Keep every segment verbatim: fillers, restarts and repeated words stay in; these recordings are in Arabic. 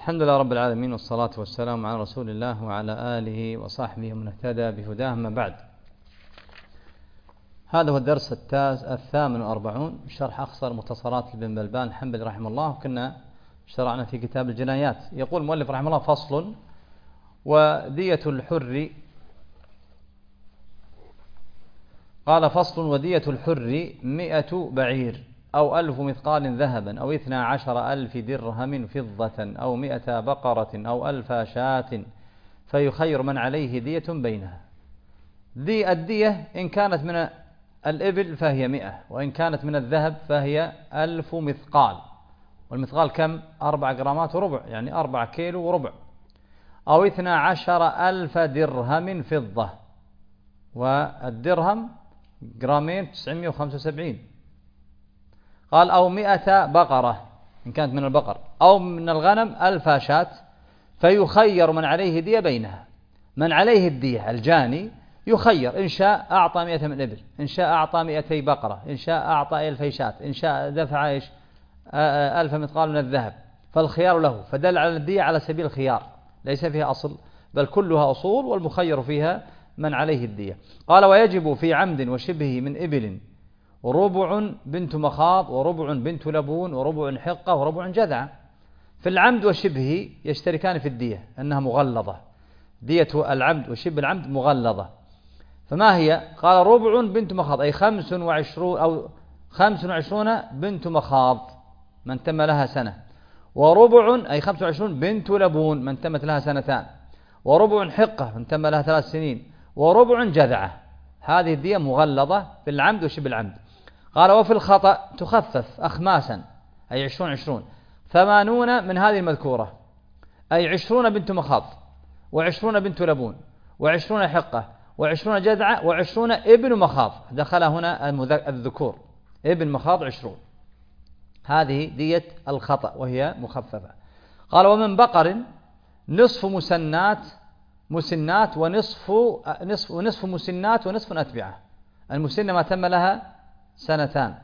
الحمد لله رب العالمين، والصلاة والسلام على رسول الله وعلى آله وصحبه ومن اهتدى بهداه. ما بعد، هذا هو الدرس الثامن والأربعون شرح أخصر مختصرات ابن بلبان الحنبلي رحمه الله. وكنا شرعنا في كتاب الجنايات. يقول المؤلف رحمه الله: فصل: ودية الحر. قال: فصل: ودية الحر مئة بعير أو ألف مثقال ذهبا أو اثنا عشر ألف درهم فضة أو مئة بقرة أو ألف شاة، فيخير من عليه دية بينها. دي الدية إن كانت من الإبل فهي مئة، وإن كانت من الذهب فهي ألف مثقال. والمثقال كم؟ أربع جرامات وربع، يعني أربع كيلو وربع. أو اثنا عشر ألف درهم فضة، والدرهم جرامين تسعمائة وخمسة وسبعين. قال: أو مئة بقرة إن كانت من البقر، أو من الغنم ألف شاة، فيخير من عليه دية بينها. من عليه الدية الجاني يخير، إن شاء أعطى مئة من الإبل، إن شاء أعطى مئتي بقرة، إن شاء أعطى ألف شاة، إن شاء دفع إيش ألف مثقال من الذهب، فالخيار له. فدل على الدية على سبيل الخيار، ليس فيها أصل، بل كلها أصول، والمخير فيها من عليه الدية. قال: ويجب في عمد وشبه من إبل وربع بنت مخاض وربع بنت لبون وربع حقة وربع جذع. في العمد وشبه يشتركان في الدية، أنها مغلظة. دية العمد وشبه العمد مغلظة. فما هي؟ قال: ربع بنت مخاض، أي خمس وعشرون أو خمس وعشرون بنت مخاض من تم لها سنة، وربع أي خمس وعشرون بنت لبون من تمت لها سنتان، وربع حقة من تم لها ثلاث سنين، وربع جذعة. هذه الدية مغلظة في العمد وشبه العمد. قال: وفي الخطأ تخفف أخماسا، أي عشرون عشرون، ثمانون من هذه المذكورة، أي عشرون بنت مخاض، وعشرون بنت لبون، وعشرون حقة، وعشرون جذعة، وعشرون ابن مخاض. دخل هنا الذكور، ابن مخاض عشرون. هذه دية الخطأ وهي مخففة. قال: ومن بقر نصف مسنات مسنات ونصف نصف ونصف مسنات ونصف أتبعة. المسنة ما تم لها سنتان،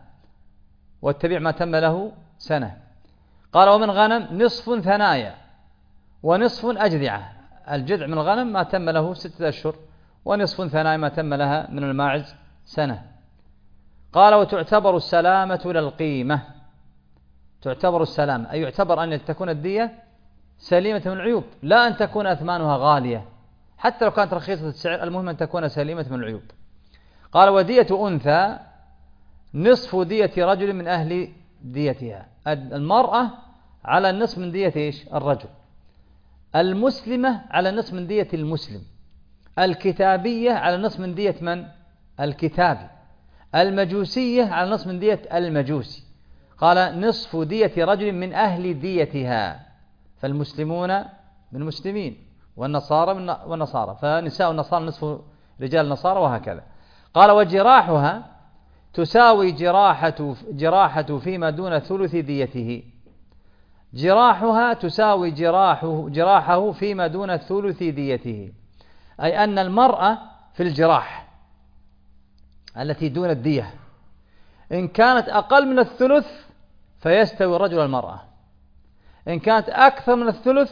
والتبع ما تم له سنة. قال: ومن غنم نصف ثنايا ونصف أجذعة. الجذع من الغنم ما تم له ستة أشهر، ونصف ثنايا ما تم لها من الماعز سنة. قال: وتعتبر السلامة للقيمة. تعتبر السلامة أي يعتبر أن تكون الدية سليمة من العيوب، لا أن تكون أثمانها غالية، حتى لو كانت رخيصة السعر، المهم أن تكون سليمة من العيوب. قال: ودية أنثى نصف دية رجل من أهل ديتها. المرأة على النصف من دية إيش؟ الرجل. المسلمة على النصف من دية المسلم. الكتابية على النصف من دية من؟ الكتابي. المجوسية على النصف من دية المجوسي. قال: نصف دية رجل من أهل ديتها، فالمسلمون من المسلمين، والنصارى من والنصارى، فنساء النصارى نصف رجال النصارى، وهكذا. قال: وجراحها تساوي جراحة جراحة فيما دون ثلث ديته. جراحها تساوي جراحه جراحه فيما دون ثلث ديته، أي أن المرأة في الجراح التي دون الدية إن كانت أقل من الثلث فيستوي الرجل والمرأة، إن كانت أكثر من الثلث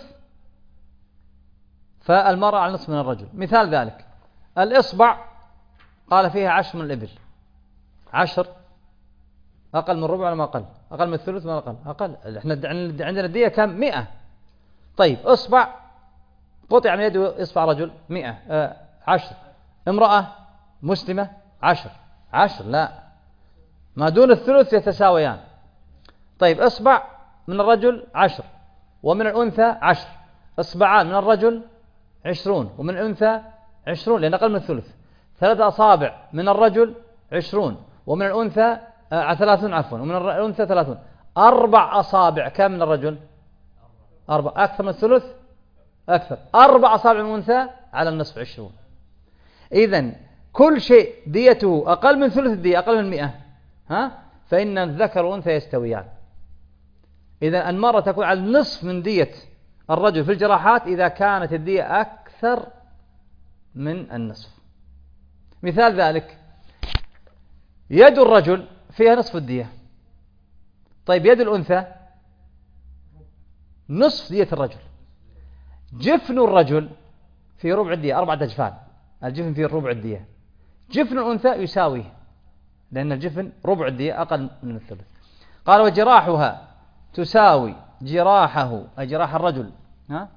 فالمرأة على نصف من الرجل. مثال ذلك: الإصبع قال فيها عشر من الإبل، عشر أقل من ربع ولا ما أقل؟ أقل من الثلث ولا أقل؟ أقل. إحنا عندنا الدية كم؟ مئة. طيب، إصبع قطع من يده إصبع رجل، مئة. آه عشر. امرأة مسلمة عشر. عشر لا، ما دون الثلث يتساويان. طيب، إصبع من الرجل عشر، ومن الأنثى عشر. إصبعان من الرجل عشرون، ومن الأنثى عشرون، لأن أقل من الثلث. ثلاثة أصابع من الرجل عشرون، ومن الأنثى آه ثلاثون عفوا، ومن الأنثى ثلاثون. أربع أصابع كم من الرجل؟ أربع. أكثر من الثلث؟ أكثر. أربع أصابع من الأنثى على النصف عشرون. إذن كل شيء ديته أقل من ثلث الدية، أقل من مئة، ها؟ فإن الذكر والأنثى يستويان. إذن المرأة تكون على النصف من دية الرجل في الجراحات إذا كانت الدية أكثر من النصف. مثال ذلك: يد الرجل فيها نصف الدية. طيب، يد الأنثى نصف دية الرجل. جفن الرجل في ربع الدية، أربعة أجفان، الجفن فيه ربع الدية. جفن الأنثى يساويه، لأن الجفن ربع الدية أقل من الثلث. قال وجراحها تساوي جراحه، أي جراح الرجل، ها؟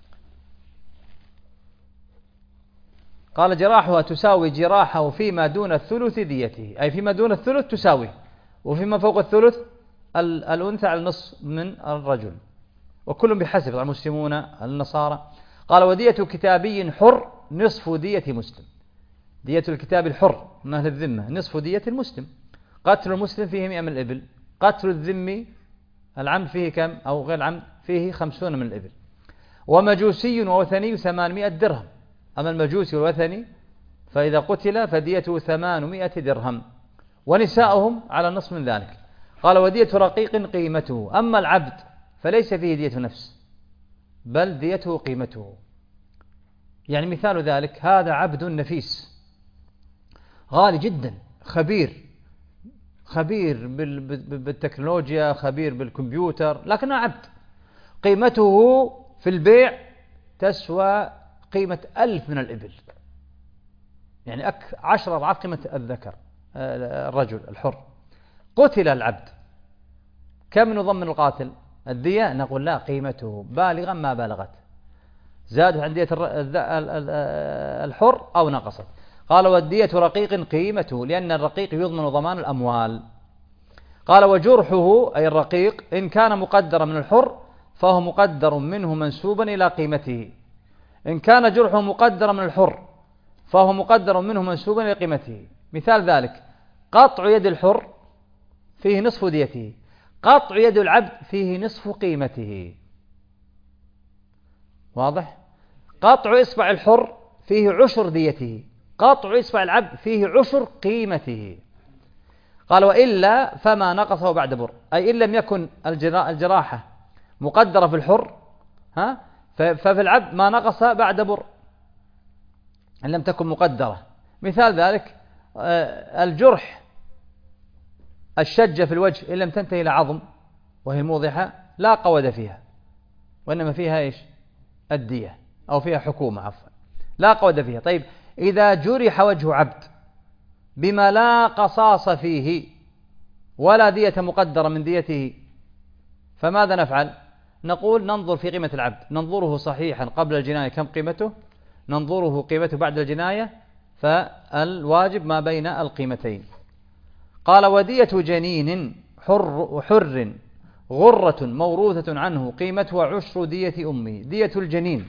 قال جراحها تساوي جراحه فيما دون الثلث ديته، أي فيما دون الثلث تساويه، وفيما فوق الثلث الأنثى على النصف من الرجل، وكل بحسب، المسلمون النصارى. قال ودية كتابي حر نصف دية مسلم. دية الكتاب الحر من أهل الذمة نصف دية المسلم. قتل المسلم فيه مئة من الإبل، قتل الذمي العمد فيه كم أو غير العمد فيه خمسون من الإبل. ومجوسي ووثني ثمانمائة درهم. أما المجوسي والوثني فإذا قتل فديته ثمانمائة درهم، ونساؤهم على النصف من ذلك. قال ودية رقيق قيمته. أما العبد فليس فيه دية نفس، بل ديته قيمته. يعني مثال ذلك هذا عبد نفيس غالي جدا، خبير خبير بالتكنولوجيا، خبير بالكمبيوتر، لكنه عبد، قيمته في البيع تسوى قيمة ألف من الإبل، يعني عشر أضعاف قيمة الذكر الرجل الحر. قتل العبد، كم نضمن القاتل؟ الدية؟ نقول لا، قيمته بالغا ما بلغت، زادت عن دية الحر أو نقصت. قال والدية رقيق قيمته، لأن الرقيق يضمن ضمان الأموال. قال وجرحه أي الرقيق إن كان مقدرا من الحر فهو مقدر منه منسوبا إلى قيمته. إن كان جرحه مقدرا من الحر فهو مقدر منه منسوبا إلى قيمته. مثال ذلك قطع يد الحر فيه نصف ديته، قطع يد العبد فيه نصف قيمته. واضح؟ قطع إصبع الحر فيه عشر ديته، قطع إصبع العبد فيه عشر قيمته. قال وإلا فما نقصه بعد بر، أي إن لم يكن الجراحة مقدرة في الحر ها ففي العبد ما نقص بعد بر إن لم تكن مقدرة. مثال ذلك الجرح، الشجة في الوجه إن لم تنتهي إلى عظم وهي موضحة لا قود فيها، وإنما فيها إيش؟ الدية، أو فيها حكومة عفوا، لا قود فيها. طيب إذا جرح وجه عبد بما لا قصاص فيه ولا دية مقدرة من ديته فماذا نفعل؟ نقول ننظر في قيمة العبد، ننظره صحيحا قبل الجناية كم قيمته، ننظره قيمته بعد الجناية، فالواجب ما بين القيمتين. قال ودية جنين حر حر غرة موروثة عنه قيمتها عشر دية أمه. دية الجنين،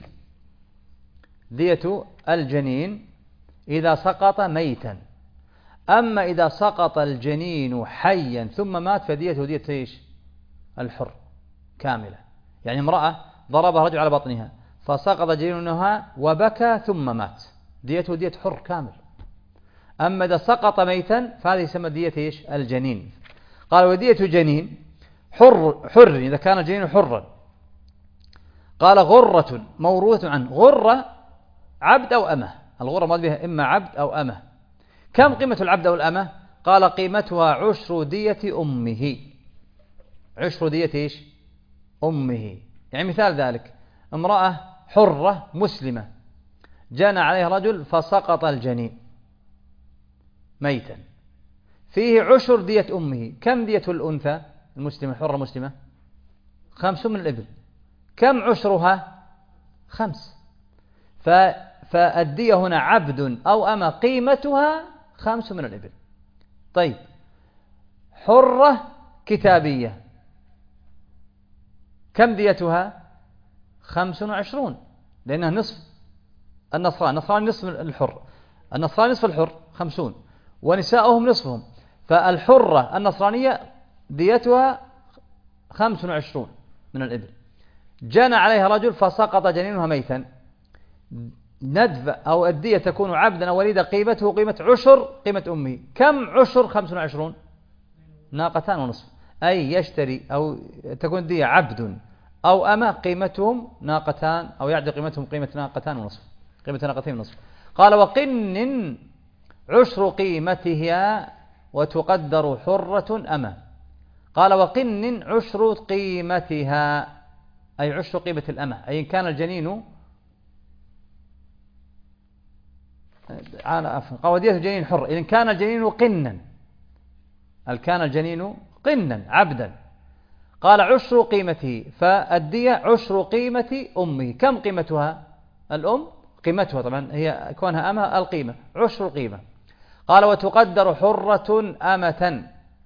دية الجنين إذا سقط ميتا. أما إذا سقط الجنين حيا ثم مات فديته دية إيش؟ الحر كاملة. يعني امرأة ضربها رجل على بطنها فسقط جنينها وبكى ثم مات، ديته دية حر كامل. أما إذا سقط ميتا فهذه يسمى دية إيش؟ الجنين. قال ودية جنين حر حر إذا كان الجنين حرا. قال غرة موروثة عنه، غرة عبد أو أمة، الغرة مراد بها إما عبد أو أمة. كم قيمة العبد أو الأمة؟ قال قيمتها عشر دية أمه، عشر دية إيش؟ أمه. يعني مثال ذلك امرأة حرة مسلمة جنى عليها رجل فسقط الجنين ميتا، فيه عشر دية أمه. كم دية الأنثى المسلمة الحرة مسلمة؟ خمس من الإبل. كم عشرها؟ خمس. فالدية هنا عبد أو أما قيمتها خمس من الإبل. طيب حرة كتابية كم ديتها؟ خمس وعشرون، لأنها نصف النصران، النصران نصف الحر، النصران نصف الحر خمسون، ونساؤهم نصفهم. فالحرة النصرانية ديتها خمس وعشرون من الإبل. جنى عليها رجل فسقط جنينها ميتا، ندفع أو الدية تكون عبدا أو وليدا قيمته قيمة عشر قيمة أمه. كم عشر خمس وعشرون؟ ناقتان ونصف. أي يشتري أو تكون دية عبد أو أما قيمتهم ناقتان، أو يعدل قيمتهم قيمة ناقتان ونصف، قيمة ناقتين ونصف. قال وقن عشر قيمتها وتقدر حرة أما. قال وقن عشر قيمتها أي عشر قيمة الأمة، أي إن كان الجنين قودية الجنين حر، إن كان الجنين قنا، هل كان الجنين قنا عبدا، قال عشر قيمته، فالدية عشر قيمة أمه. كم قيمتها الأم؟ قيمتها طبعا هي كونها أمها القيمة عشر قيمة. قال وتقدر حرة أمة،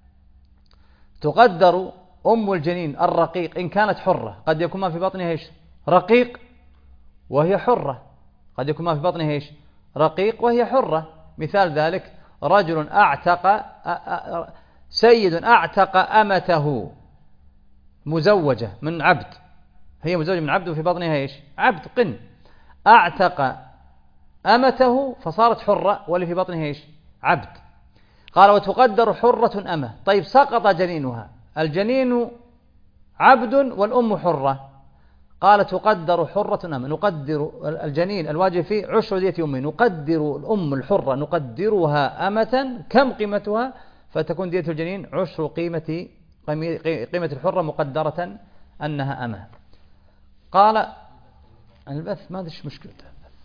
تقدر أم الجنين الرقيق إن كانت حرة، قد يكون ما في بطنها إيش رقيق وهي حرة، قد يكون ما في بطنها إيش رقيق وهي حرة. مثال ذلك رجل أعتق سيد أعتق أمته مزوجة من عبد، هي مزوجة من عبد وفي بطنها إيش عبد قن، أعتق أمته فصارت حرة واللي في بطنها إيش عبد. قال وتقدر حرة أمة. طيب سقط جنينها، الجنين عبد والأم حرة، قال تقدر حرة أمة، نقدر الجنين الواجب فيه عشر دية أمه، نقدر الأم الحرة نقدرها أمة، كم قيمتها؟ فتكون دية الجنين عشر قيمة قيمة الحرة مقدرة أنها أمة. قال البث ما أدري إيش مشكلته.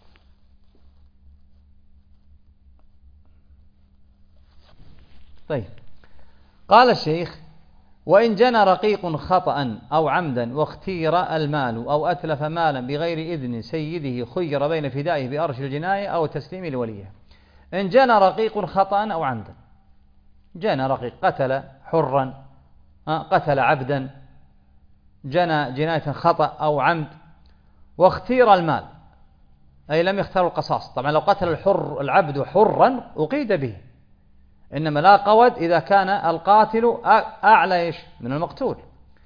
طيب قال الشيخ وإن جنى رقيق خطأ أو عمدا واختير المال أو أتلف مالا بغير إذن سيده خير بين فدائه بأرش الجناية أو تسليمه لوليه. إن جنى رقيق خطأ أو عمدا، جنى رقيق قتل حرا قتل عبدا، جنى جناية خطأ أو عمد، واختير المال أي لم يختار القصاص. طبعا لو قتل الحر العبد حرا أقيد به، إنما لا قود إذا كان القاتل أعلى إيش من المقتول،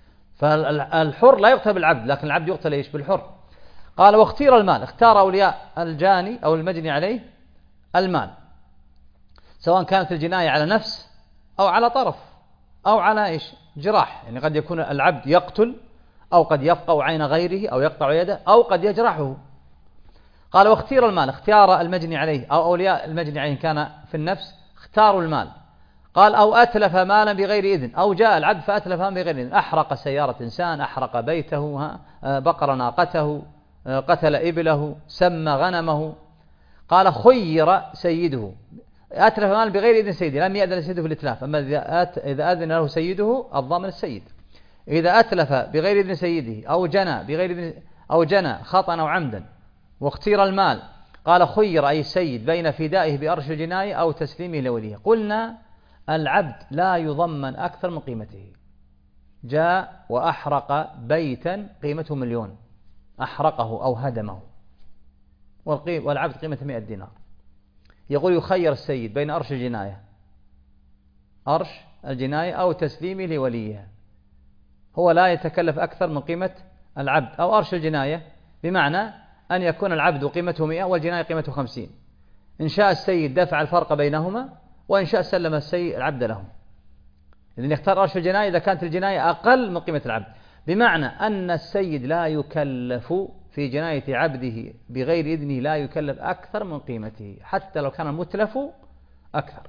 فالحر لا يقتل بالعبد لكن العبد يقتل إيش بالحر. قال واختير المال، اختار أولياء الجاني أو المجني عليه المال، سواء كانت الجناية على نفس أو على طرف أو على إيش جراح، يعني قد يكون العبد يقتل أو قد يفقع عين غيره أو يقطع يده أو قد يجرحه. قال واختير المال، اختيار المجني عليه أو أولياء المجني عليه كان في النفس اختاروا المال. قال أو أتلف مالا بغير إذن، أو جاء العبد فأتلف مالا بغير إذن، أحرق سيارة إنسان، أحرق بيته، بقر ناقته، قتل إبله، سمى غنمه. قال خير سيده، أتلف مالا بغير إذن سيده، لم يأذن سيده في الإتلاف، أما إذا أذن له سيده الضامن السيد. إذا أتلف بغير إذن سيده أو جنى بغير إذن أو جنى خطأ أو عمدا واختير المال، قال خير أي السيد بين فدائه بأرش الجناية أو تسليمه لوليه. قلنا العبد لا يضمن أكثر من قيمته، جاء وأحرق بيتا قيمته مليون، أحرقه أو هدمه والعبد قيمة مئة دينار، يقول يخير السيد بين أرش الجناية أرش الجناية أو تسليمه لوليه، هو لا يتكلف أكثر من قيمة العبد أو أرش الجناية، بمعنى أن يكون العبد قيمته مئة والجناية قيمته خمسين، إن شاء السيد دفع الفرق بينهما وإن شاء سلم السيد العبد لهم. إذن يختار أرش الجناية إذا كانت الجناية أقل من قيمة العبد، بمعنى أن السيد لا يكلف في جناية عبده بغير إذنه، لا يكلف أكثر من قيمته حتى لو كان المتلف أكثر.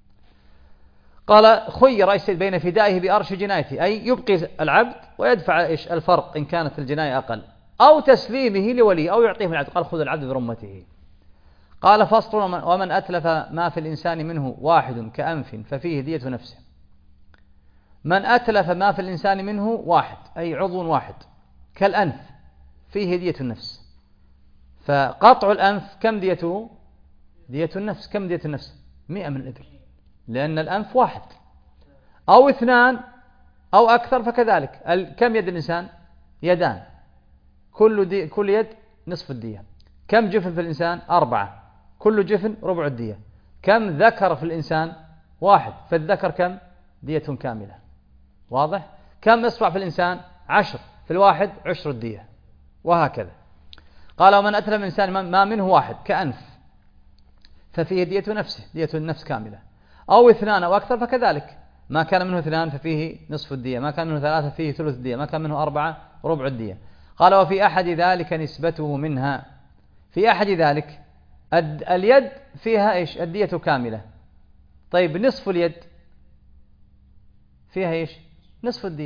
قال خير السيد بين فدائه بأرش جنايته، أي يبقي العبد ويدفع إيش الفرق إن كانت الجناية أقل، أو تسليمه لوليه أو يعطيه العبد، قال خذ العبد برمته. قال فصل ومن أتلف ما في الإنسان منه واحد كأنف ففيه دية نفسه. من أتلف ما في الإنسان منه واحد أي عضو واحد كالأنف فيه دية النفس، فقطع الأنف كم ديته؟ دية النفس. كم دية النفس؟ مئة من الإبل، لأن الأنف واحد، أو اثنان أو أكثر فكذلك. كم يد الإنسان؟ يدان، كل, دي كل يد نصف الدية. كم جفن في الإنسان؟ أربعة، كل جفن ربع الدية. كم ذكر في الإنسان؟ واحد، فالذكر كم؟ دية كاملة. واضح؟ كم إصبع في الإنسان؟ عشر، في الواحد عشر الدية، وهكذا. قال ومن أتلف من الإنسان ما منه واحد كأنف ففيه دية نفسه، دية النفس كاملة، أو اثنان أو أكثر فكذلك، ما كان منه اثنان ففيه نصف الدية، ما كان منه ثلاثة فيه ثلث الدية، ما كان منه أربعة ربع الدية. قال وفي أحد ذلك نسبته منها، في أحد ذلك اليد فيها إيش؟ الدية كاملة. طيب نصف اليد فيها إيش؟ نصف الدية.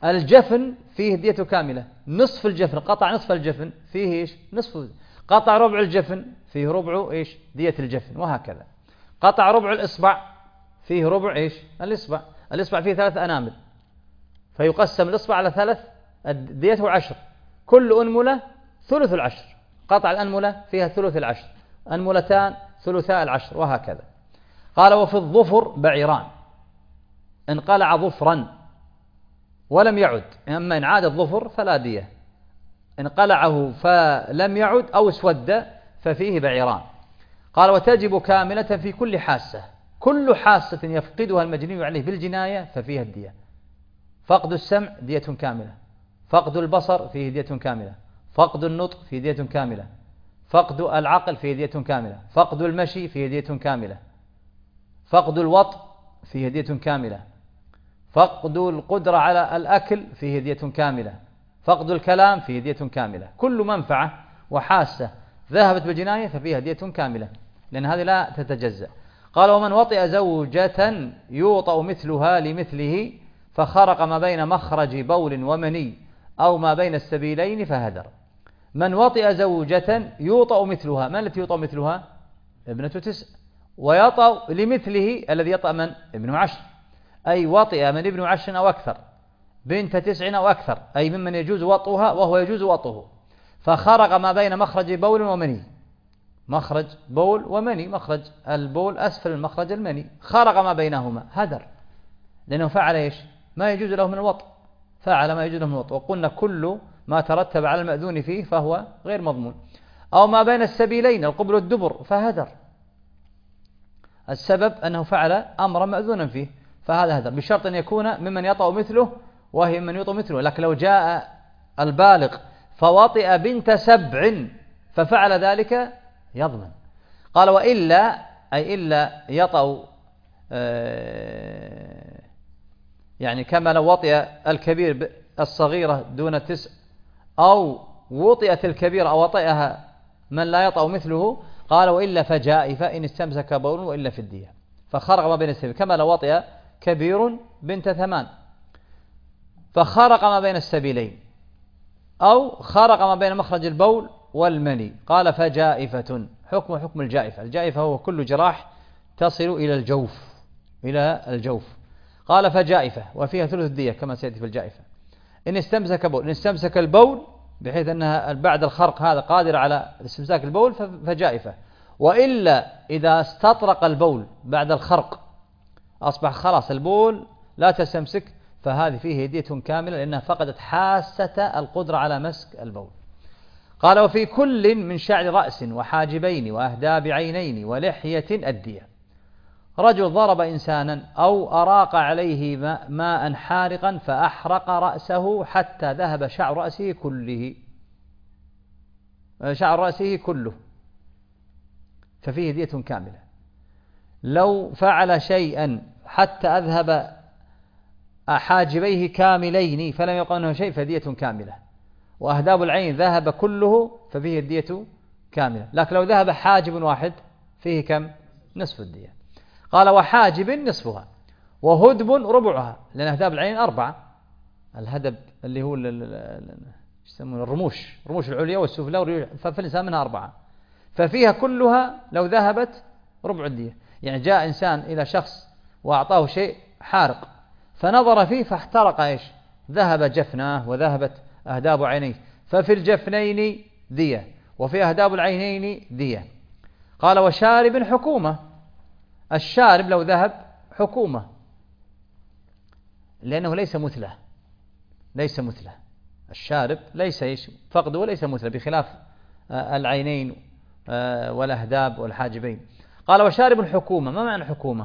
الجفن فيه دية كاملة، نصف الجفن قطع نصف الجفن فيه إيش؟ نصف، قطع ربع الجفن فيه ربع إيش؟ دية الجفن، وهكذا. قطع ربع الإصبع فيه ربع إيش؟ الإصبع، الإصبع فيه ثلاث أنامل فيقسم الإصبع على ثلاث، ديته عشر، كل أنملة ثلث العشر، قطع الأنملة فيها ثلث العشر، أنملتان ثلثاء العشر، وهكذا. قال وفي الظفر بعيران، انقلع ظفرا ولم يعد، أما إن عاد الظفر فلا دية، انقلعه فلم يعد أو اسود ففيه بعيران. قال وتجب كاملة في كل حاسة، كل حاسة يفقدها المجني عليه بالجناية ففيها الدية. فقد السمع دية كاملة، فقد البصر فيه دية كاملة، فقد النطق فيه دية كاملة، فقد العقل فيه دية كاملة، فقد المشي فيه دية كاملة، فقد الوطء فيه دية كاملة، فقد القدرة على الأكل فيه دية كاملة، فقد الكلام فيه دية كاملة. كل منفعة وحاسة ذهبت بالجناية ففيها دية كاملة، لأن هذه لا تتجزأ. قال ومن وطئ زوجة يوطأ مثلها لمثله فخرق ما بين مخرج بول ومني أو ما بين السبيلين فهدر. من وطئ زوجة يوطأ مثلها، من التي يوطأ مثلها؟ ابنة تسع، ويطأ لمثله الذي يطأ من؟ ابن عشر، أي وطئ من ابن عشر أو أكثر بنت تسع أو أكثر، أي ممن يجوز وطئها وهو يجوز وطئه. فخرق ما بين مخرج بول ومني، مخرج بول ومني، مخرج البول أسفل المخرج المني، خرق ما بينهما هدر، لأنه فعل إيش؟ ما يجوز له من الوطء، فعل ما يجوز له من الوطء، وقلنا كل ما ترتب على المأذون فيه فهو غير مضمون. أو ما بين السبيلين القبل والدبر فهدر، السبب أنه فعل أمرا مأذونا فيه فهذا هدر، بشرط أن يكون ممن يطأ مثله وهي من يطأ مثله. لكن لو جاء البالغ فوطئ بنت سبع ففعل ذلك يضمن. قال وإلا، أي إلا يطأ يعني كما لو وطئ الكبير الصغيرة دون تسع، أو وطئت الكبيرة أو وطئها من لا يطأ مثله. قال وإلا فجائفة إن استمسك بول وإلا في الدية. فخرق ما بين السبيل، كما لو وطئ كبير بنت ثمان فخرق ما بين السبيلين، أو خرق ما بين مخرج البول والمني. قال فجائفة، حكم حكم الجائفة، الجائفة هو كل جراح تصل إلى الجوف، إلى الجوف. قال فجائفة وفيها ثلث الدية كما سيأتي في الجائفة. إن استمسك بول، إن استمسك البول بحيث أنها بعد الخرق هذا قادر على استمساك البول فجائفة. وإلا إذا استطرق البول بعد الخرق أصبح خلاص البول لا تستمسك، فهذه فيه دية كاملة لأنها فقدت حاسة القدرة على مسك البول. قال وفي كل من شعر رأس وحاجبين وأهداب عينين ولحية الدية. رجل ضرب إنسانا أو أراق عليه ماء حارقا فأحرق رأسه حتى ذهب شعر رأسه كله، شعر رأسه كله ففيه دية كاملة. لو فعل شيئا حتى أذهب حاجبيه كاملين فلم يقع منه شيء فدية كاملة. وأهداب العين ذهب كله ففيه الدية كاملة. لكن لو ذهب حاجب واحد فيه كم؟ نصف الدية. قال وحاجب نصفها وهدب ربعها، لأن أهداب العين أربعة، الهدب اللي هو يسمونه الرموش، الرموش العليا والسفلى، فالإنسان منها أربعة، ففيها كلها لو ذهبت ربع الدية. يعني جاء إنسان إلى شخص وأعطاه شيء حارق فنظر فيه فاحترق إيش؟ ذهب جفناه وذهبت أهداب عينيه، ففي الجفنين دية وفي أهداب العينين دية. قال وشارب حكومة، الشارب لو ذهب حكومة لأنه ليس مثله، ليس مثله الشارب ليس إيش فقده وليس مثله، بخلاف العينين والأهداب والحاجبين. قال وشارب الحكومة، ما معنى الحكومة؟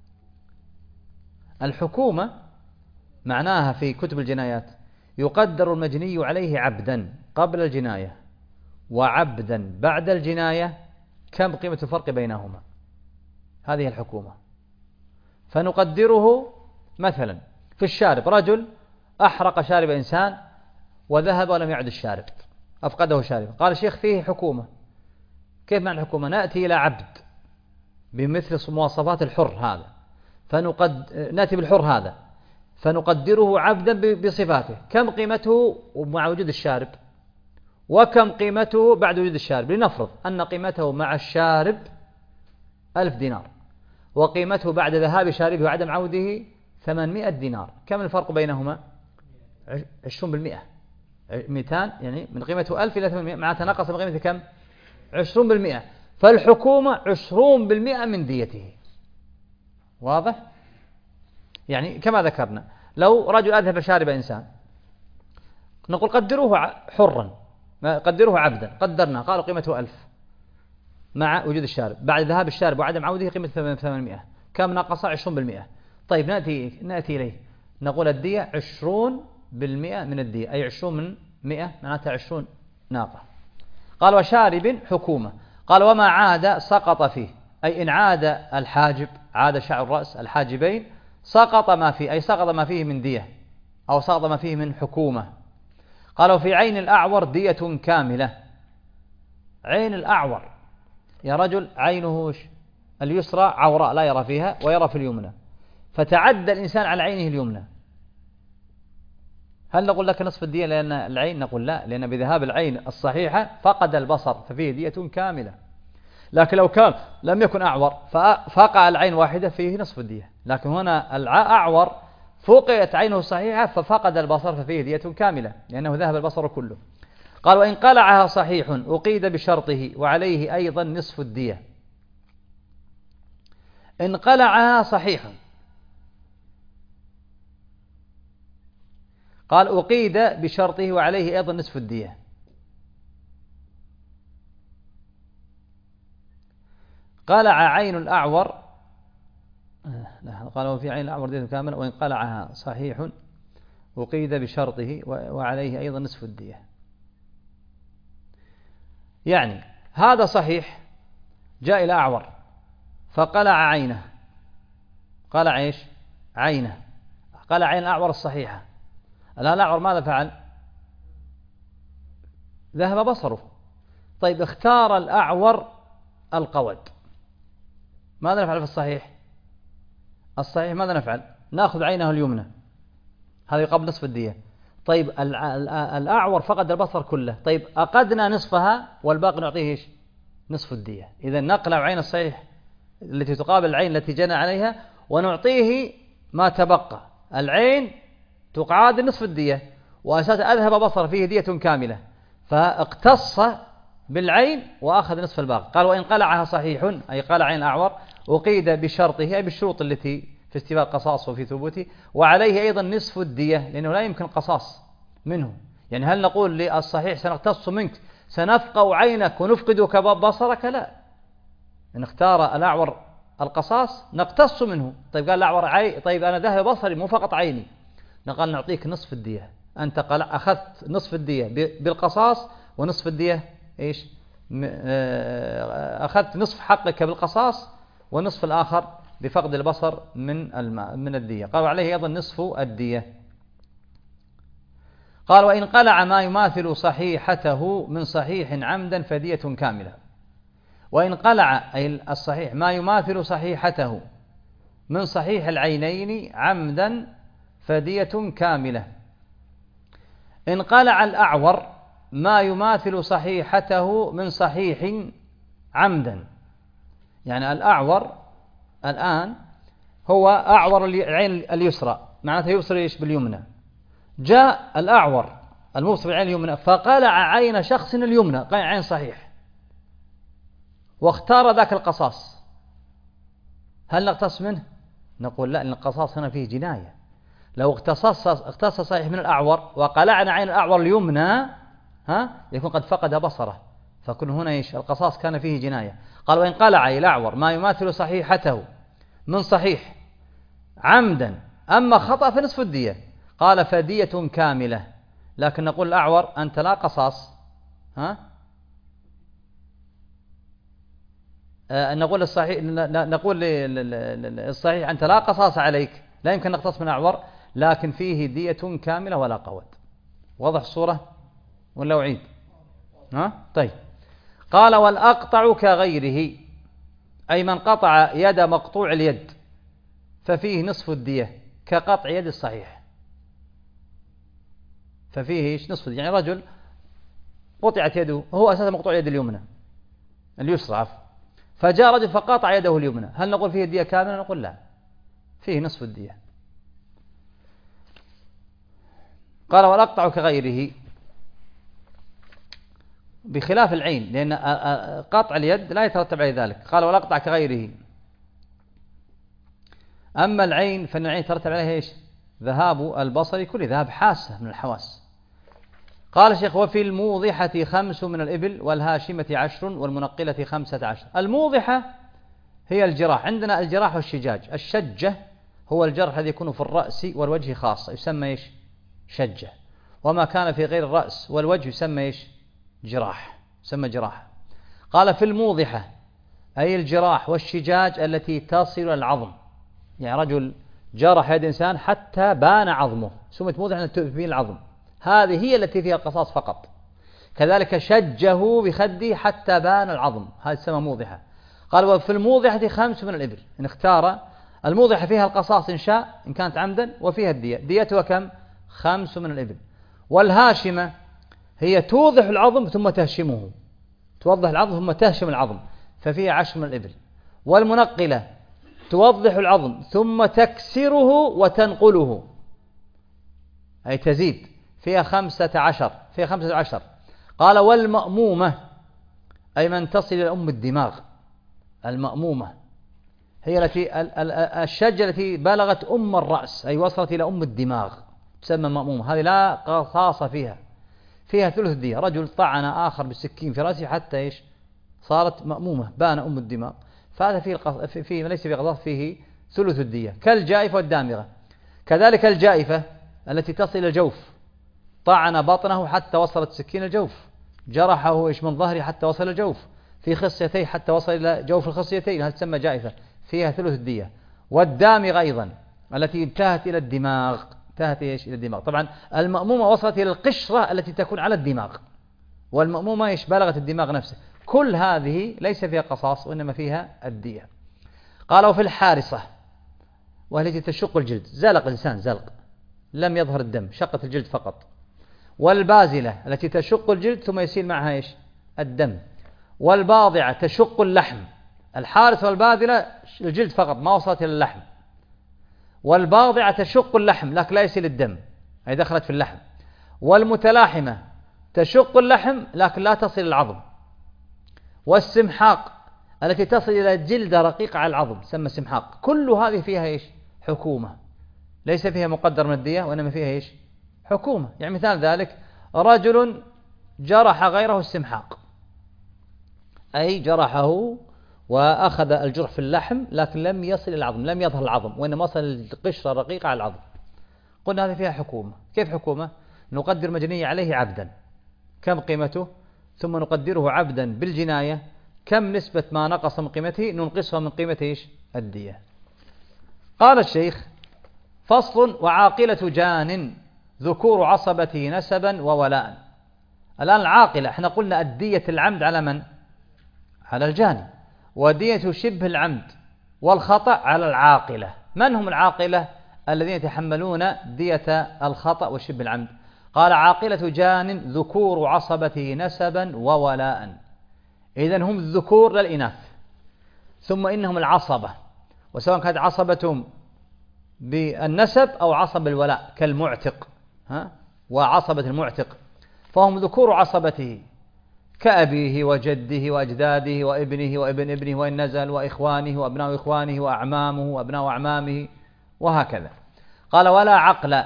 الحكومة معناها في كتب الجنايات يقدر المجني عليه عبدا قبل الجناية وعبدا بعد الجناية، كم قيمة الفرق بينهما؟ هذه الحكومة. فنقدره مثلا في الشارب، رجل أحرق شارب إنسان وذهب ولم يعد الشارب، أفقده شارب. قال الشيخ فيه حكومة. كيف معنى الحكومة؟ نأتي إلى عبد بمثل مواصفات الحر هذا، فنقد نأتي بالحر هذا فنقدره عبدا بصفاته. كم قيمته مع وجود الشارب، وكم قيمته بعد وجود الشارب؟ لنفرض أن قيمته مع الشارب ألف دينار، وقيمته بعد ذهاب شاربه وعدم عوده ثمانمائة دينار. كم الفرق بينهما؟ عشرون بالمئة. مئتان يعني من قيمته ألف إلى ثمانمائة، معناتها نقص من قيمته كم؟ عشرون بالمئة. فالحكومة عشرون بالمئة من ديته. واضح؟ يعني كما ذكرنا لو رجل أذهب شارب إنسان، نقول قدروه حرا، قدروه عبدا، قدرنا قالوا قيمته ألف مع وجود الشارب، بعد ذهاب الشارب وعدم عوده قيمة ثمانمائة، كم نقص؟ عشرون بالمئة. طيب نأتي, نأتي إليه نقول الدية عشرون بالمئة من الدية، أي عشرون من مئة معناتها عشرون ناقة. قال وشارب حكومة. قال وما عاد سقط فيه، أي إن عاد الحاجب، عاد شعر الرأس الحاجبين، سقط ما فيه، أي سقط ما فيه من دية أو سقط ما فيه من حكومة. قال وفي عين الأعور دية كاملة. عين الأعور يا رجل عينه اليسرى عوراء لا يرى فيها ويرى في اليمنى، فتعدى الإنسان على عينه اليمنى، هل نقول لك نصف الدية لأن العين؟ نقول لا، لأن بذهاب العين الصحيحة فقد البصر ففيه دية كاملة. لكن لو كان لم يكن أعور فقع العين واحدة فيه نصف الدية، لكن هنا الأعور فقئت عينه الصحيحة ففقد البصر ففيه دية كاملة لأنه ذهب البصر كله. قال وإن قلعها صحيح أقيد بشرطه وعليه أيضا نصف الدية. إن قلعها صحيح، قال أقيد بشرطه وعليه أيضا نصف الدية. قلع عين الأعور، لا قال وفي عين الأعور دية كاملة وإن قلعها صحيح أقيد بشرطه وعليه أيضا نصف الدية. يعني هذا صحيح جاء إلى أعور فقلع عينه، قلع إيش؟ عينه، قلع عين الأعور الصحيحة. الآن الأعور ماذا فعل؟ ذهب بصره. طيب اختار الأعور القود، ماذا نفعل في الصحيح؟ الصحيح ماذا نفعل؟ نأخذ عينه اليمنى، هذا يقابل نصف الدية. طيب الأعور فقد البصر كله، طيب أقدنا نصفها والباقي نعطيه إيش؟ نصف الدية. إذا نقلع عين الصحيح التي تقابل العين التي جنى عليها ونعطيه ما تبقى. العين تقعد نصف الدية وأساسا أذهب بصر فيه دية كاملة، فاقتص بالعين وأخذ نصف الباقي. قال وإن قلعها صحيح، أي قلع عين الأعور، أقيد بشرطه أي بالشروط التي في استيفاء القصاص وفي ثبوته، وعليه أيضا نصف الدية لأنه لا يمكن قصاص منه. يعني هل نقول للصحيح سنقتص منك سنفقع عينك ونفقدك بصرك؟ لا، إن اختار الأعور القصاص نقتص منه. طيب قال الأعور عي... طيب أنا ذهب بصري مو فقط عيني، نقول نعطيك نصف الدية، أنت قلع أخذت نصف الدية بالقصاص ونصف الدية إيش؟ أخذت نصف حقك بالقصاص ونصف الآخر بفقد البصر من الماء من الدية. قالوا عليه أيضا نصف الدية. قال وإن قلع ما يماثل صحيحته من صحيح عمدا فدية كاملة. وإن قلع أي الصحيح ما يماثل صحيحته من صحيح العينين عمدا فدية كاملة. إن قلع الأعور ما يماثل صحيحته من صحيح عمدا، يعني الأعور الآن هو أعور العين اليسرى معناته يبصر إيش؟ باليمنى. جاء الأعور المبصر بالعين اليمنى فقلع عين شخص اليمنى، قلع عين صحيح، واختار ذاك القصاص، هل نقتص منه؟ نقول لا، لأن القصاص هنا فيه جناية. لو اختصص اختص صحيح من الأعور وقلعنا عين الأعور اليمنى ها يكون قد فقد بصره، فكن هنا إيش؟ القصاص كان فيه جناية. قال وإن قلع الأعور ما يماثل صحيحته من صحيح عمدا أما خطأ فنصف الدية. قال فدية كاملة. لكن نقول الأعور أنت لا قصاص، ها أه نقول الصحيح نقول الصحيح أنت لا قصاص عليك، لا يمكن نقتص من الأعور، لكن فيه دية كاملة ولا قود. واضح الصورة ولا أعيد؟ ها طيب. قال والأقطع كغيره، أي من قطع يد مقطوع اليد ففيه نصف الدية. كقطع يد الصحيح، ففيه إيش نصف الدية. يعني رجل قطعت يده، هو أساسا مقطوع يد اليمنى اليسرى عفوا، فجاء رجل فقاطع يده اليمنى، هل نقول فيه الدية كاملة؟ نقول لا، فيه نصف الدية. قال والأقطع كغيره، بخلاف العين، لأن قطع اليد لا يترتب عليه ذلك. قال والأقطع كغيره. أما العين فإن العين ترتب عليها إيش؟ ذهاب البصر كل ذهاب حاسة من الحواس. قال الشيخ وفي الموضحة خمس من الإبل والهاشمة عشر والمنقلة خمسة عشر. الموضحة هي الجراح، عندنا الجراح والشجاج. الشجة هو الجرح الذي يكون في الرأس والوجه خاصة، يسمى إيش؟ شجة. وما كان في غير الرأس والوجه يسمى إيش؟ جراح، يسمى جراح. قال في الموضحة أي الجراح والشجاج التي تصل العظم، يعني رجل جرح يد إنسان حتى بان عظمه، سمت موضحة تبين العظم، هذه هي التي فيها قصاص فقط. كذلك شجه بخده حتى بان العظم، هذا يسمى موضحة. قال وفي الموضحة خمس من الإبل، إن اختار الموضحة فيها القصاص إن شاء إن كانت عمدا، وفيها الدية، ديتها كم؟ خمس من الإبل. والهاشمة هي توضح العظم ثم تهشمه، توضح العظم ثم تهشم العظم، ففيها عشر من الإبل. والمنقلة توضح العظم ثم تكسره وتنقله، أي تزيد، فيها خمسة عشر، فيها خمسة عشر. قال والمأمومة أي من تصل إلى أم الدماغ، المأمومة هي التي الشجة التي بلغت أم الرأس، أي وصلت إلى أم الدماغ، تسمى مأمومة. هذه لا قصاص فيها، فيها ثلث الدية. رجل طعن آخر بالسكين في رأسه حتى إيش؟ صارت مأمومة، بان أم الدماغ، فهذا فيه, القص... فيه ليس فيه قصاص، فيه ثلث الدية. كالجائفة والدامغة. كذلك الجائفة التي تصل إلى الجوف، طعن بطنه حتى وصلت سكين الجوف، جرحه إيش من ظهره حتى وصل الجوف، في خصيتيه حتى وصل إلى جوف الخصيتين، هذا تسمى جائفة، فيها ثلث الدية. والدامغة أيضا التي انتهت إلى الدماغ، انتهت إيش؟ إلى الدماغ. طبعا المأمومة وصلت إلى القشرة التي تكون على الدماغ، والمأمومة إيش؟ بلغت الدماغ نفسه. كل هذه ليس فيها قصاص وإنما فيها الدية. قالوا في الحارصة والتي تشق الجلد، زلق إنسان زلق لم يظهر الدم، شقت الجلد فقط. والبازلة التي تشق الجلد ثم يسيل معها إيش؟ الدم. والباضعة تشق اللحم. الحارث والباذلة الجلد فقط ما وصلت إلى اللحم. والباضعة تشق اللحم لكن لا يسيل الدم، أي دخلت في اللحم. والمتلاحمة تشق اللحم لكن لا تصل العظم. والسمحاق التي تصل إلى جلدة رقيقة على العظم تسمى سمحاق. كل هذه فيها إيش؟ حكومة، ليس فيها مقدر من الدية وإنما فيها إيش؟ حكومة. يعني مثال ذلك رجل جرح غيره السمحاق، أي جرحه وأخذ الجرح في اللحم لكن لم يصل العظم، لم يظهر العظم وإنما وصل القشرة رقيقة على العظم. قلنا هذه فيها حكومة. كيف حكومة؟ نقدر مجنية عليه عبدا، كم قيمته؟ ثم نقدره عبدا بالجناية، كم نسبة ما نقص من قيمته؟ ننقصها من قيمة إيش؟ الدية. قال الشيخ فصل وعاقلة جان ذكور عصبته نسبا وولاء. الآن العاقلة احنا قلنا الدية العمد على من؟ على الجاني، ودية شبه العمد والخطأ على العاقلة. من هم العاقلة الذين يتحملون دية الخطأ وشبه العمد؟ قال عاقلة جان ذكور عصبته نسبا وولاء. إذن هم الذكور للإناث، ثم إنهم العصبة، وسواء كانت عصبتهم بالنسب أو عصب الولاء كالمعتق ها؟ وعصبة المعتق، فهم ذكور عصبته كأبيه وجده وأجداده وابنه وابن ابنه وإن نزل وإخوانه وأبناء إخوانه وأعمامه وأبناء أعمامه وهكذا. قال ولا عقل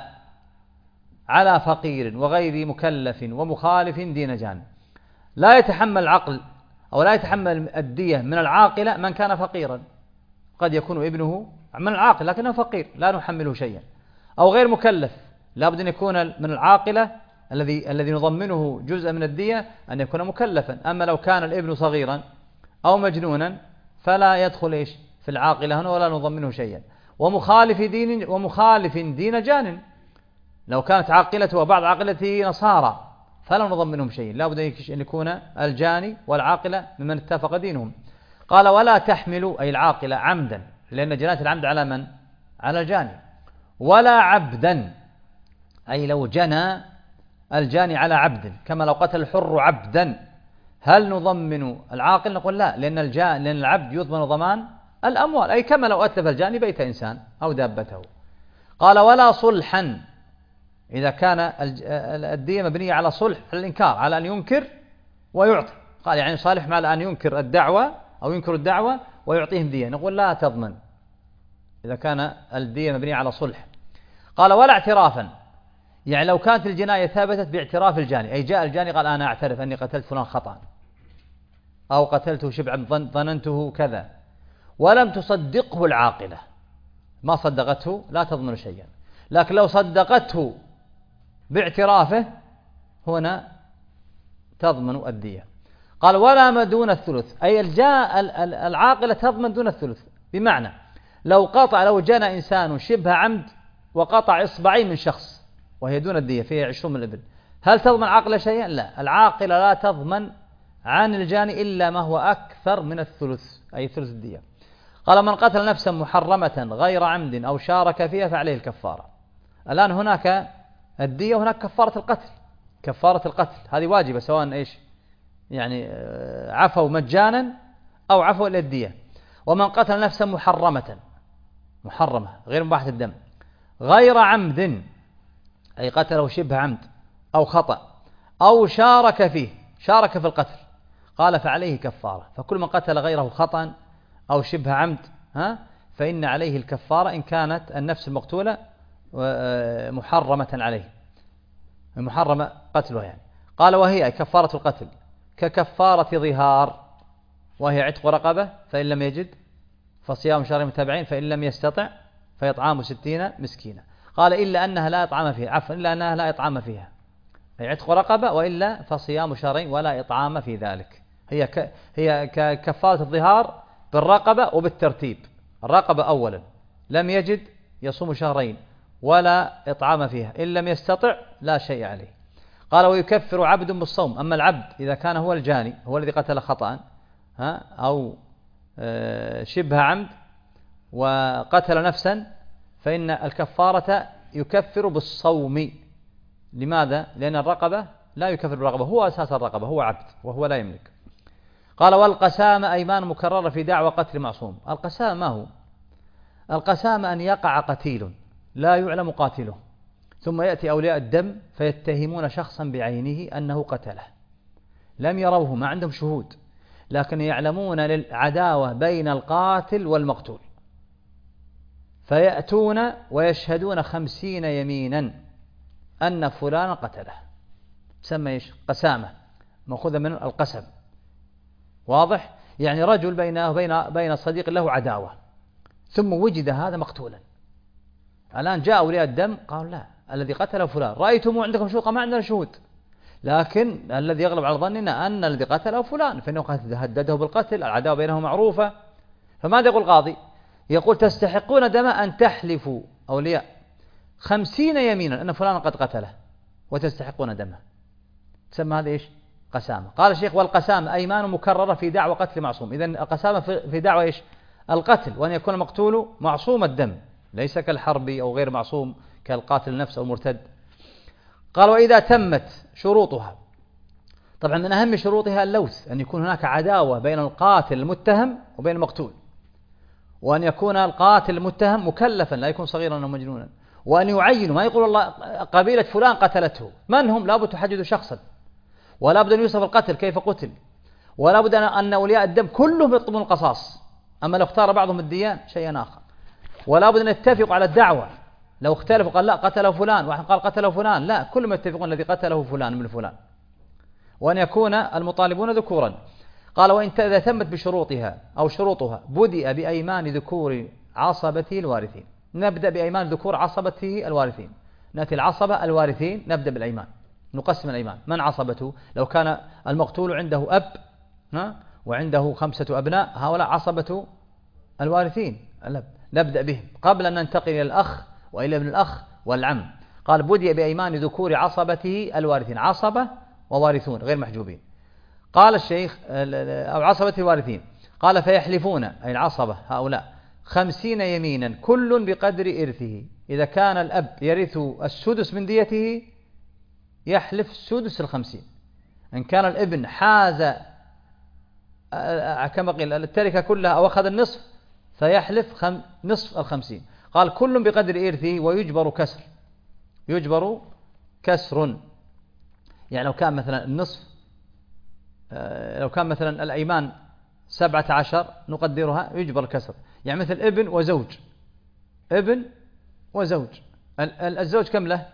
على فقير وغير مكلف ومخالف دين جان. لا يتحمل العقل أو لا يتحمل الدية من العاقلة من كان فقيرا، قد يكون ابنه من العاقل لكنه فقير لا نحمله شيئا، أو غير مكلف، لا بد أن يكون من العاقلة الذي الذي نضمنه جزء من الدية أن يكون مكلفا. أما لو كان الابن صغيرا أو مجنونا فلا يدخل إيش في العاقلة هنا ولا نضمنه شيئا. ومخالف دين ومخالف دين جان، لو كانت عاقلته وبعض عاقلته نصارى فلا نضمنهم شيء، لا بد أن يكون الجاني والعاقلة ممن اتفق دينهم. قال ولا تحمل أي العاقلة عمدا، لأن جناية العمد على من؟ على الجاني. ولا عبدا، أي لو جنى الجاني على عبد كما لو قتل الحر عبدا، هل نضمن العاقل؟ نقول لا، لأن الجا لأن العبد يضمن ضمان الأموال، أي كما لو أتلف الجاني بيت إنسان أو دابته. قال ولا صلحا، إذا كان الدية مبنية على صلح، على الإنكار، على أن ينكر ويعطي. قال يعني صالح مع أن ينكر الدعوة أو ينكر الدعوة ويعطيهم دية، نقول لا تضمن إذا كان الدية مبنية على صلح. قال ولا اعترافا، يعني لو كانت الجناية ثابتت باعتراف الجاني، أي جاء الجاني قال أنا أعترف أني قتلت فلان خطأ أو قتلته شبعا ظننته كذا، ولم تصدقه العاقلة، ما صدقته، لا تضمن شيئا. لكن لو صدقته باعترافه هنا تضمن الدية. قال ولا ما دون الثلث، أي الجاء العاقلة تضمن دون الثلث، بمعنى لو قطع لو جنى إنسان شبه عمد وقطع إصبعين من شخص وهي دون الدية فيها عشرون من الإبل، هل تضمن العاقلة شيئا؟ لا، العاقلة لا تضمن عن الجاني إلا ما هو أكثر من الثلث، أي ثلث الدية. قال من قتل نفسا محرمة غير عمد أو شارك فيها فعليه الكفارة. الآن هناك الدية وهناك كفارة القتل. كفارة القتل هذه واجبة، سواء إيش يعني عفوا مجانا أو عفوا إلى الدية. ومن قتل نفسا محرمة، محرمة غير مباحة الدم، غير عمد، أي قتله شبه عمد أو خطأ، أو شارك فيه، شارك في القتل، قال فعليه كفارة. فكل من قتل غيره خطأ أو شبه عمد ها فإن عليه الكفارة إن كانت النفس المقتولة محرمة عليه، محرمة قتلها يعني. قال وهي كفارة القتل ككفارة ظهار، وهي عتق رقبة، فإن لم يجد فصيام شهرين متابعين، فإن لم يستطع فيطعام ستين مسكينا. قال إلا أنها لا إطعام فيها، عفوا إلا أنها لا إطعام فيها، أي عتق رقبة، وإلا فصيام شهرين ولا إطعام في ذلك. هي ك... هي ككفارة الظهار بالرقبة وبالترتيب، الرقبة أولا، لم يجد يصوم شهرين ولا إطعام فيها، إن لم يستطع لا شيء عليه. قال ويكفر عبد بالصوم، أما العبد إذا كان هو الجاني هو الذي قتل خطأ ها أو شبه عمد وقتل نفسا، فإن الكفارة يكفر بالصوم. لماذا؟ لأن الرقبة لا يكفر بالرقبة، هو أساس الرقبة، هو عبد وهو لا يملك. قال والقسامة أيمان مكررة في دعوى قتل معصوم. القسامة ما هو؟ القسامة أن يقع قتيل لا يعلم قاتله، ثم يأتي أولياء الدم فيتهمون شخصا بعينه أنه قتله، لم يروه، ما عندهم شهود، لكن يعلمون للعداوة بين القاتل والمقتول، فيأتون ويشهدون خمسين يمينا أن فلانا قتله. تسمى إيش؟ قسامة، مأخوذة من القسم. واضح؟ يعني رجل بينه وبين بين صديق له عداوة، ثم وجد هذا مقتولا. الآن جاء أولياء الدم قالوا لا، الذي قتله فلان، رأيتم عندكم شهود؟ ما عندنا شهود، لكن الذي يغلب على ظننا أن الذي قتله فلان، فإنه قد هدده بالقتل، العداوة بينهم معروفة. فماذا يقول القاضي؟ يقول تستحقون دماء أن تحلفوا أولياء خمسين يمينا أن فلان قد قتله وتستحقون دمه. تسمى هذا إيش؟ قسامة. قال الشيخ والقسامة أيمان مكررة في دعوى قتل معصوم. إذن القسامة في دعوى إيش؟ القتل، وأن يكون المقتول معصوم الدم، ليس كالحربي أو غير معصوم كالقاتل النفس أو المرتد. قال وإذا تمت شروطها، طبعا من أهم شروطها اللوث، أن يكون هناك عداوة بين القاتل المتهم وبين المقتول، وأن يكون القاتل المتهم مكلفا، لا يكون صغيرا أو مجنونا، وأن يعين، ما يقول الله قبيلة فلان قتلته، من هم؟ لابد تحدد شخصا، ولا بد أن يوصف القتل كيف قتل، ولا بد أن أولياء الدم كلهم يطلبون القصاص، أما لو اختار بعضهم الديان شيء آخر، ولا بد أن يتفقوا على الدعوة. لو اختلفوا قال لا قتله فلان، واحد قال قتله فلان، لا، كلهم يتفقون الذي قتله فلان من فلان، وأن يكون المطالبون ذكورا. قال وإن إذا تمت بشروطها أو شروطها بدأ بأيمان ذكور عصبته الوارثين. نبدأ بأيمان ذكور عصبته الوارثين، نأتي العصبة الوارثين نبدأ بالأيمان، نقسم الأيمان. من عصبته؟ لو كان المقتول عنده أب ها وعنده خمسة أبناء، هؤلاء عصبة الوارثين الأب، نبدأ بهم قبل أن ننتقل إلى الأخ وإلى ابن الأخ والعم. قال بدأ بأيمان ذكور عصبته الوارثين، عصبة ووارثون غير محجوبين. قال الشيخ أو عصبة الوارثين، قال فيحلفون، أي العصبة هؤلاء، خمسين يمينا كل بقدر إرثه. إذا كان الأب يرث السدس من ديته يحلف سدس الخمسين. إن كان الابن حاز كما قيل التركة كلها أو أخذ النصف فيحلف خم نصف الخمسين. قال كل بقدر إرثه ويجبر كسر. يجبر كسر يعني لو كان مثلا النصف، لو كان مثلا الأيمان سبعة عشر نقدرها يجبر الكسر، يعني مثل ابن وزوج، ابن وزوج. الزوج كم له؟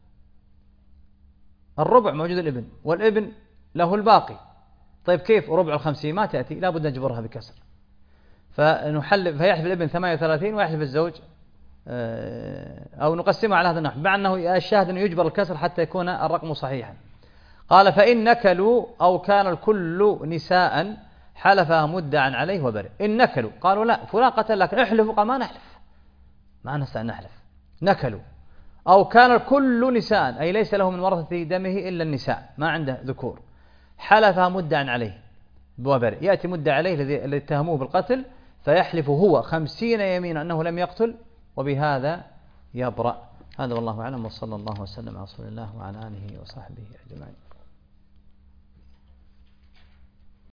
الربع موجود الابن، والابن له الباقي. طيب كيف ربع الخمسين ما تأتي؟ لا بد نجبرها بكسر. فنحلف فيحلف الابن ثمانية وثلاثين ويحلف الزوج، أو نقسمها على هذا النحو، مع أنه الشاهد أنه يجبر الكسر حتى يكون الرقم صحيحا. قال فإن نكلوا أو كان الكل نساء حلفها مدعا عليه وبرئ. إن نكلوا قالوا لا فلان قتل لكن احلفوا، قال ما نحلف، ما نستطيع نحلف. نكلوا أو كان الكل نساء أي ليس له من ورثة دمه إلا النساء، ما عنده ذكور، حلفها مدعا عليه وبرئ. يأتي مدعا عليه الذي اتهموه بالقتل فيحلف هو خمسين يمين أنه لم يقتل وبهذا يبرأ. هذا والله أعلم، وصلى الله وسلم على رسول الله وعلى آله وصحبه أجمعين.